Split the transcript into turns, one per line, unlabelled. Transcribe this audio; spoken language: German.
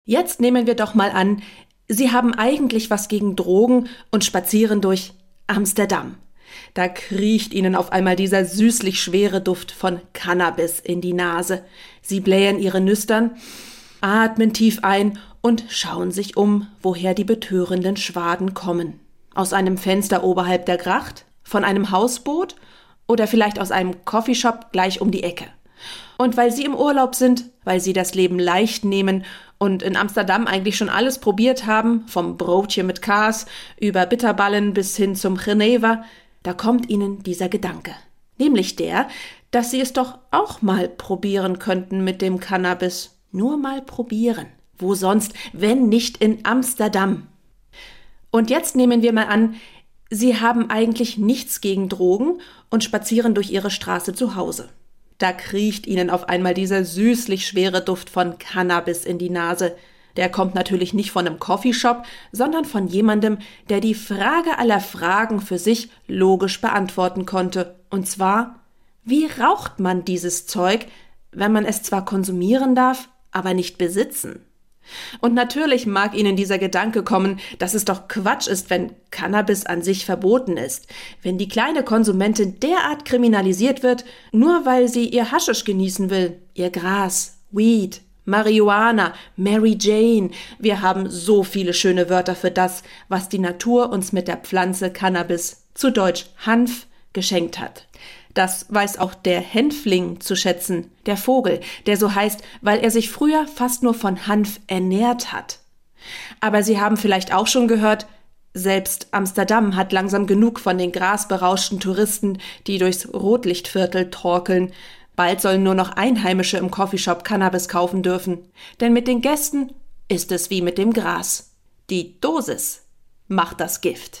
Jetzt nehmen wir doch mal an, Sie haben eigentlich was gegen Drogen und spazieren durch Amsterdam. Da kriecht Ihnen auf einmal dieser süßlich schwere Duft von Cannabis in die Nase. Sie blähen Ihre Nüstern, atmen tief ein und schauen sich um, woher die betörenden Schwaden kommen. Aus einem Fenster oberhalb der Gracht? Von einem Hausboot? Oder vielleicht aus einem Coffeeshop gleich um die Ecke? Und weil Sie im Urlaub sind, weil Sie das Leben leicht nehmen und in Amsterdam eigentlich schon alles probiert haben, vom Broodje mit Kaas über Bitterballen bis hin zum Genever, da kommt Ihnen dieser Gedanke. Nämlich der, dass Sie es doch auch mal probieren könnten mit dem Cannabis. Nur mal probieren. Wo sonst, wenn nicht in Amsterdam? Und jetzt nehmen wir mal an, Sie haben eigentlich nichts gegen Drogen und spazieren durch Ihre Straße zu Hause. Da kriecht Ihnen auf einmal dieser süßlich schwere Duft von Cannabis in die Nase. Der kommt natürlich nicht von einem Coffeeshop, sondern von jemandem, der die Frage aller Fragen für sich logisch beantworten konnte. Und zwar, wie raucht man dieses Zeug, wenn man es zwar konsumieren darf, aber nicht besitzen? Und natürlich mag Ihnen dieser Gedanke kommen, dass es doch Quatsch ist, wenn Cannabis an sich verboten ist. Wenn die kleine Konsumentin derart kriminalisiert wird, nur weil sie ihr Haschisch genießen will, ihr Gras, Weed, Marihuana, Mary Jane. Wir haben so viele schöne Wörter für das, was die Natur uns mit der Pflanze Cannabis, zu Deutsch Hanf, geschenkt hat. Das weiß auch der Hänfling zu schätzen, der Vogel, der so heißt, weil er sich früher fast nur von Hanf ernährt hat. Aber Sie haben vielleicht auch schon gehört, selbst Amsterdam hat langsam genug von den grasberauschten Touristen, die durchs Rotlichtviertel torkeln. Bald sollen nur noch Einheimische im Coffeeshop Cannabis kaufen dürfen. Denn mit den Gästen ist es wie mit dem Gras. Die Dosis macht das Gift.